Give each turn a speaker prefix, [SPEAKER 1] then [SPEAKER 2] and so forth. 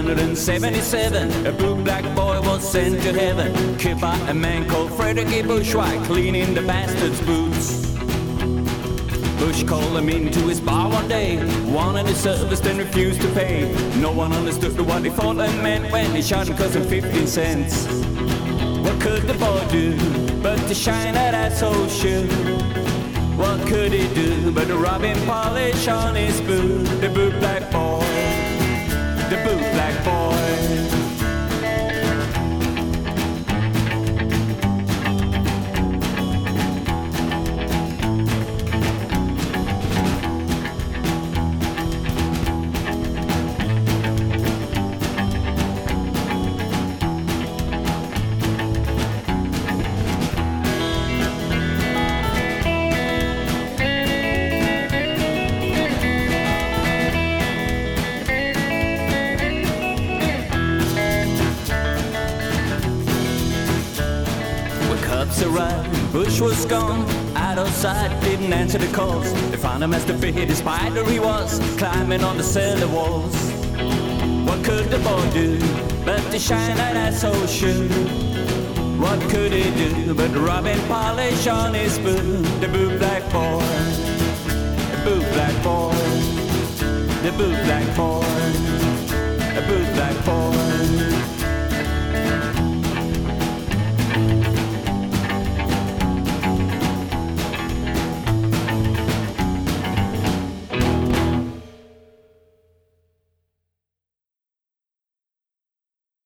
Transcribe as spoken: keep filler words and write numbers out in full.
[SPEAKER 1] hundred seventy-seven, a blue black boy was sent to heaven, killed by a man called Frederick Bush while cleaning the bastard's boots. Bush called him into his bar one day, wanted his service then refused to pay. No one understood what he thought that meant when he shot him costing fifteen cents. What could the boy do but to shine that asshole shoe? What could he do but to rub and polish on his boot? The boot black boy, the boot black boy. Arrived, Bush was gone, out of sight, didn't answer the calls. They found him as the big spider he was, climbing on the cellar walls. What could the boy do but to shine that asshole shoe? What could he do but rub and polish on his boot? The boot black boy, the boot black boy, the boot black boy, the boot black boy.